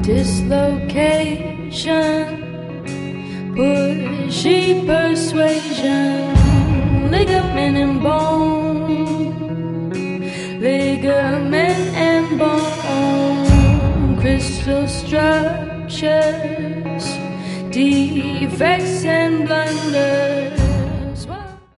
dislocation, pushy persuasion, ligament and bone, ligament and bone, crystal structures, defects and blunders.